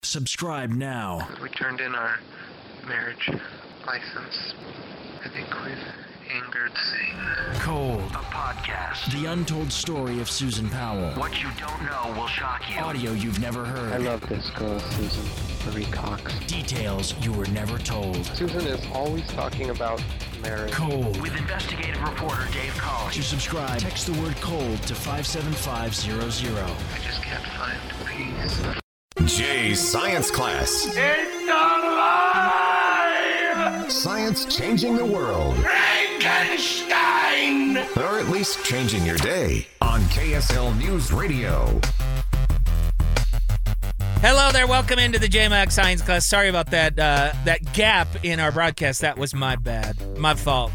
Subscribe now. We turned in our marriage license. I think we've angered Satan. Cold, A podcast. the untold story of Susan Powell. What you don't know will shock you. Audio you've never I heard. love this girl, Susan Marie Cox. Details you were never told. Susan is always talking about marriage. Cold. With investigative reporter Dave Collins. To subscribe, text the word cold to 57500. I just can't find peace. Jay's Science Class. It's alive! Science changing the world. Frankenstein! Or at least changing your day on KSL News Radio. Hello there, welcome into the JMAC Science Class. Sorry about that that gap in our broadcast. That was my bad, my fault.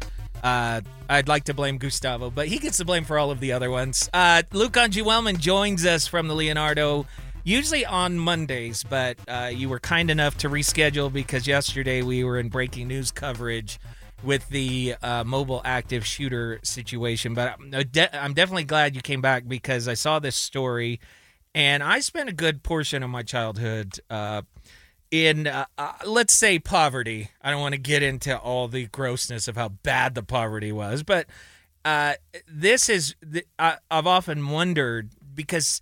I'd like to blame Gustavo, but he gets the blame for all of the other ones. Lucan Wellman joins us from the Leonardo, usually on Mondays, but you were kind enough to reschedule because yesterday we were in breaking news coverage with the mobile active shooter situation. But I'm definitely glad you came back because I saw this story. And I spent a good portion of my childhood in, let's say, poverty. I don't want to get into all the grossness of how bad the poverty was, but this is, I've often wondered because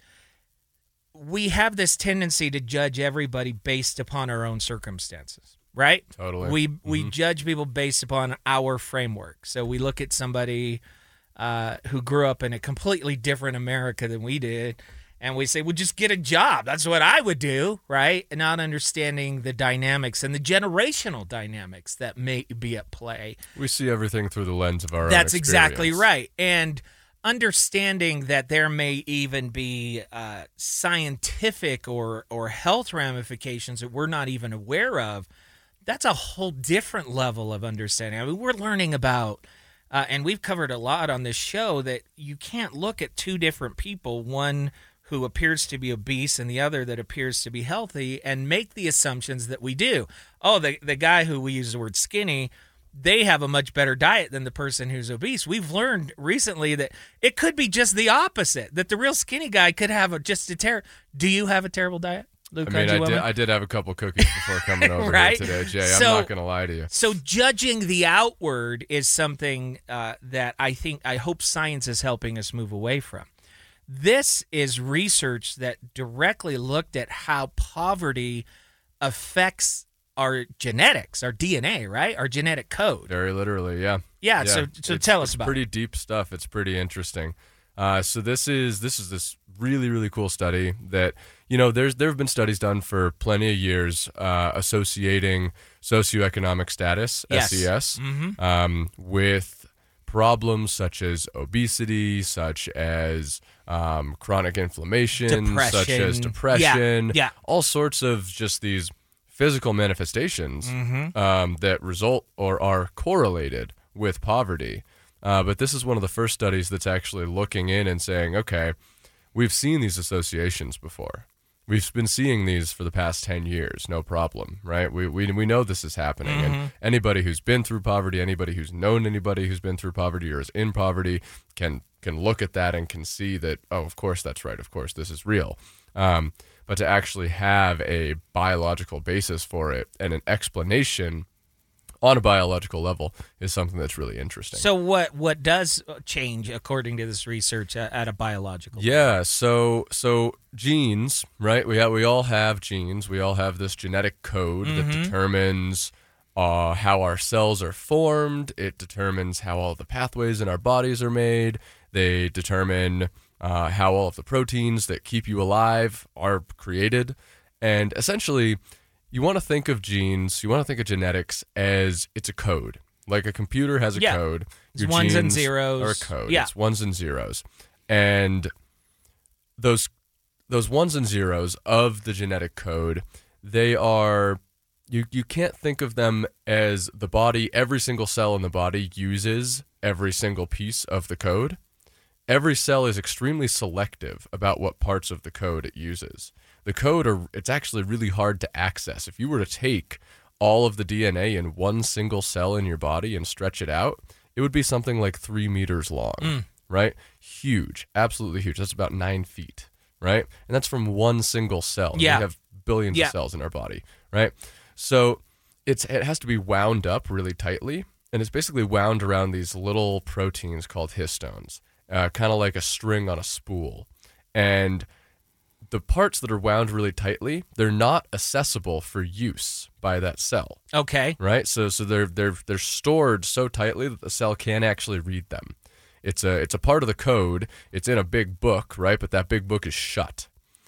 we have this tendency to judge everybody based upon our own circumstances, right? Totally. We judge people based upon our framework. So we look at somebody who grew up in a completely different America than we did, and we say, well, just get a job. That's what I would do, right? And not understanding the dynamics and the generational dynamics that may be at play. We see everything through the lens of our own That's experience. exactly right. And understanding that there may even be scientific or health ramifications that we're not even aware of, that's a whole different level of understanding. I mean, we're learning about, and we've covered a lot on this show, that you can't look at two different people, one who appears to be obese and the other that appears to be healthy, and make the assumptions that we do. Oh, the guy who we use the word skinny, they have a much better diet than the person who's obese. We've learned recently that it could be just the opposite, that the real skinny guy could have just a terrible... Do you have a terrible diet, Luke? I did have a couple cookies before coming over Right? here today, Jay. So- I'm not going to lie to you. So judging the outward is something that I hope science is helping us move away from. This is research that directly looked at how poverty affects our genetics, our DNA, right? Our genetic code. Very literally, yeah. Yeah, so tell us about it. It's pretty deep stuff. It's pretty interesting. So this is this really, really cool study that, you know, there have been studies done for plenty of years associating socioeconomic status, Yes. SES, Mm-hmm. with problems such as obesity, such as chronic inflammation, such as depression, Yeah. all sorts of just these physical manifestations Mm-hmm. that result or are correlated with poverty. But this is one of the first studies that's actually looking in and saying, okay, we've seen these associations before. We've been seeing these for the past 10 years, no problem, right? We know this is happening. And anybody who's been through poverty, anybody who's known anybody who's been through poverty or is in poverty can look at that and can see that, oh, of course that's right. Of course this is real. But to actually have a biological basis for it and an explanation on a biological level is something that's really interesting. So what does change according to this research at a biological level? Yeah, so genes, right? We all have genes. We all have this genetic code that determines how our cells are formed. It determines how all the pathways in our bodies are made. They determine how all of the proteins that keep you alive are created. And essentially, you want to think of genes, you want to think of genetics as it's a code. Like a computer has a code. It's ones and zeros. Are a code. Yeah. It's ones and zeros. And those ones and zeros of the genetic code, they are, you can't think of them as the body, every single cell in the body uses every single piece of the code. Every cell is extremely selective about what parts of the code it uses. The code, it's actually really hard to access. If you were to take all of the DNA in one single cell in your body and stretch it out, it would be something like 3 meters long, right? Huge, absolutely huge. That's about 9 feet, right? And that's from one single cell. Yeah. We have billions Yeah. of cells in our body, right? So it has to be wound up really tightly, and it's basically wound around these little proteins called histones, kind of like a string on a spool. And the parts that are wound really tightly, they're not accessible for use by that cell, Okay. right? So they're stored so tightly that the cell can't actually read them. It's a part of the code. It's in a big book, right? But that big book is shut.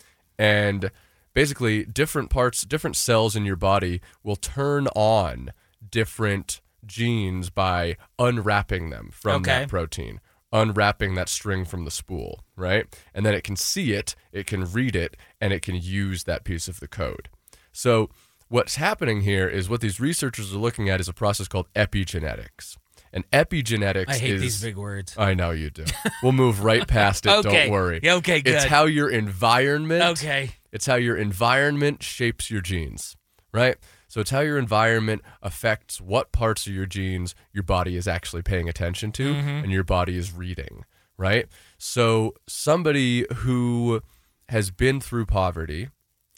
And basically, different cells in your body will turn on different genes by unwrapping them from Okay. that protein, unwrapping that string from the spool, right? And then it can see it, it can read it, and it can use that piece of the code. So what's happening here is what these researchers are looking at is a process called epigenetics. And epigenetics I hate is... these big words. I know you do. We'll move right past it, Okay. don't worry. Yeah, okay, good. It's how your environment... Okay. It's how your environment shapes your genes, right? So it's how your environment affects what parts of your genes your body is actually paying attention to and your body is reading, right? So somebody who has been through poverty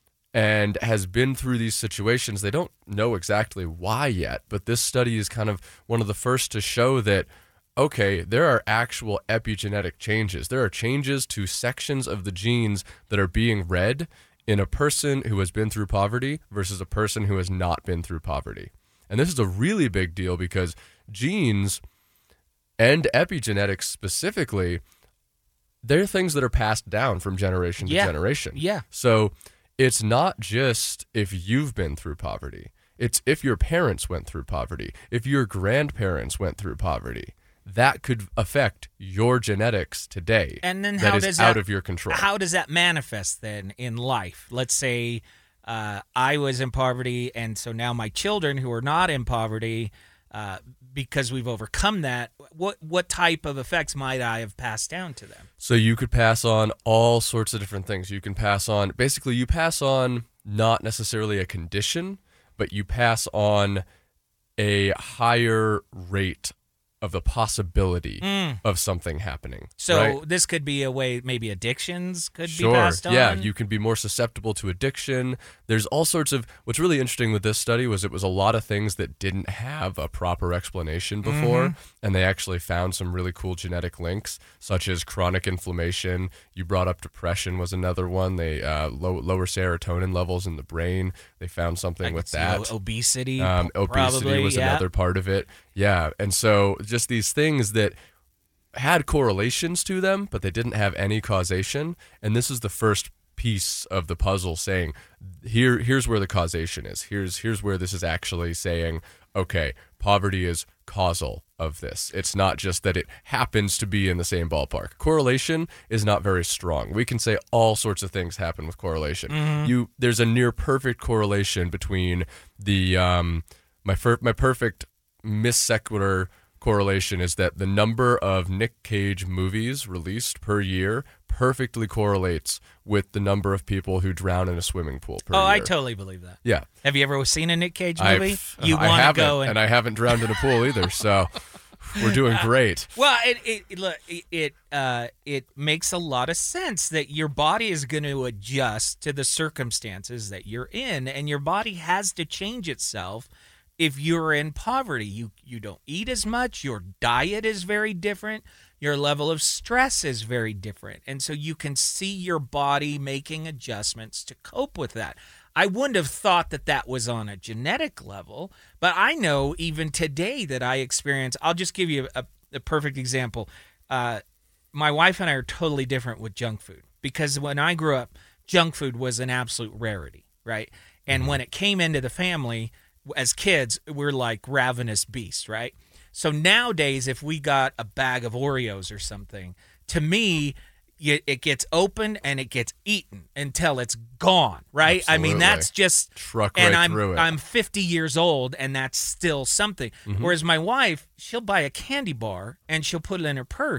and has been through these situations, they don't know exactly why yet, but this study is kind of one of the first to show that, okay, there are actual epigenetic changes. There are changes to sections of the genes that are being read in a person who has been through poverty versus a person who has not been through poverty. And this is a really big deal because genes and epigenetics specifically, they're things that are passed down from generation to generation. Yeah. So it's not just if you've been through poverty. It's if your parents went through poverty, if your grandparents went through poverty. That could affect your genetics today. And then that how is does out that, of your control. How does that manifest then in life? Let's say I was in poverty, and so now my children who are not in poverty, because we've overcome that, what type of effects might I have passed down to them? So you could pass on all sorts of different things. You can pass on, basically you pass on not necessarily a condition, but you pass on a higher rate of the possibility of something happening. So right? this could be a way, maybe addictions could Sure. be passed on? Yeah, you can be more susceptible to addiction. There's all sorts of, what's really interesting with this study was it was a lot of things that didn't have a proper explanation before, and they actually found some really cool genetic links, such as chronic inflammation. You brought up depression was another one. They lower serotonin levels in the brain. They found something with that. Obesity, Obesity probably, was another part of it. Yeah, and so just these things that had correlations to them, but they didn't have any causation. And this is the first piece of the puzzle saying, here's where the causation is. Here's where this is actually saying, okay, poverty is causal of this. It's not just that it happens to be in the same ballpark. Correlation is not very strong. We can say all sorts of things happen with correlation. There's a near perfect correlation between the my perfect Miss Sequitur correlation is that the number of Nick Cage movies released per year perfectly correlates with the number of people who drown in a swimming pool per year. I totally believe that. Yeah. Have you ever seen a Nick Cage movie? I want to haven't, go and I haven't drowned in a pool either, so we're doing great. Well, it makes a lot of sense that your body is going to adjust to the circumstances that you're in, and your body has to change itself. If you're in poverty, you don't eat as much, your diet is very different, your level of stress is very different. And so you can see your body making adjustments to cope with that. I wouldn't have thought that was on a genetic level, but I know even today that I experience, I'll just give you a perfect example. My wife and I are totally different with junk food because when I grew up, junk food was an absolute rarity, right? And when it came into the family, as kids, we're like ravenous beasts, right? So nowadays, if we got a bag of Oreos or something, to me, it gets opened and it gets eaten until it's gone, right? Absolutely. I mean, that's just Truck and right through it. I'm 50 years old, and that's still something. Whereas my wife, she'll buy a candy bar and she'll put it in her purse,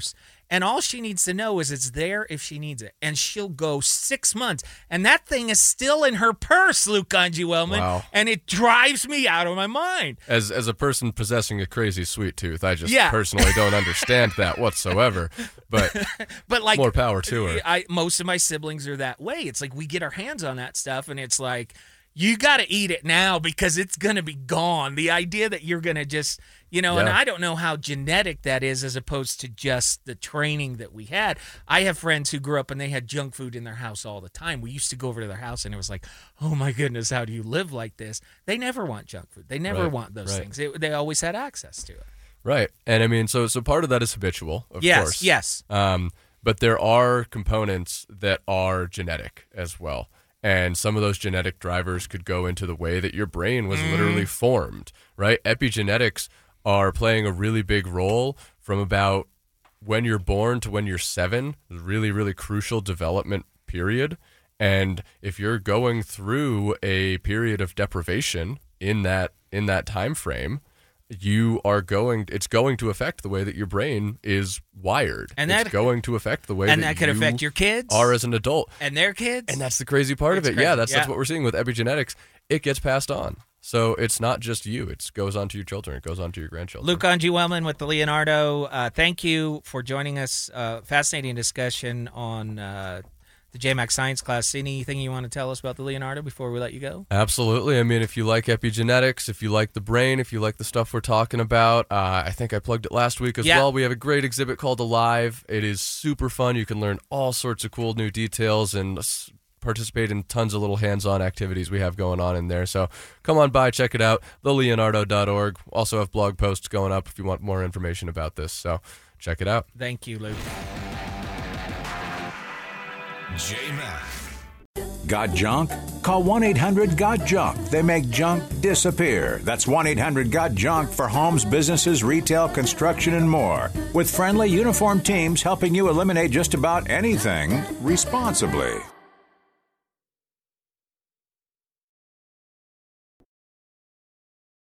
And all she needs to know is it's there if she needs it. And she'll go 6 months. And that thing is still in her purse, Luke Ganji Wellman. Wow. And it drives me out of my mind. As a person possessing a crazy sweet tooth, I just personally don't understand that whatsoever. But like, more power to her. Most of my siblings are that way. It's like we get our hands on that stuff, and it's like, you got to eat it now because it's going to be gone. The idea that you're going to just, and I don't know how genetic that is as opposed to just the training that we had. I have friends who grew up and they had junk food in their house all the time. We used to go over to their house and it was like, oh my goodness, how do you live like this? They never want junk food. They never want those things. They always had access to it. Right. And I mean, so part of that is habitual, of course. Yes. But there are components that are genetic as well. And some of those genetic drivers could go into the way that your brain was literally formed, right? Epigenetics are playing a really big role from about when you're born to when you're 7, really, really crucial development period. And if you're going through a period of deprivation in that time frame, it's going to affect the way that your brain is wired. And it's going to affect the way that could affect your kids are as an adult. And their kids. And that's the crazy part of it. Crazy. Yeah, that's what we're seeing with epigenetics. It gets passed on. So it's not just you. It goes on to your children. It goes on to your grandchildren. Luke Ganji Wellman with the Leonardo. Thank you for joining us. Fascinating discussion on the JMAC science class. Anything you want to tell us about the Leonardo before we let you go? Absolutely. I mean, if you like epigenetics, if you like the brain, if you like the stuff we're talking about, I think I plugged it last week as well. We have a great exhibit called Alive. It is super fun. You can learn all sorts of cool new details and participate in tons of little hands-on activities we have going on in there. So come on by, check it out, theleonardo.org. Also have blog posts going up if you want more information about this. So check it out. Thank you, Luke. JMAC. Got junk? Call 1-800-GOT-JUNK. They make junk disappear. That's 1-800-GOT-JUNK for homes, businesses, retail, construction, and more. With friendly, uniformed teams helping you eliminate just about anything responsibly.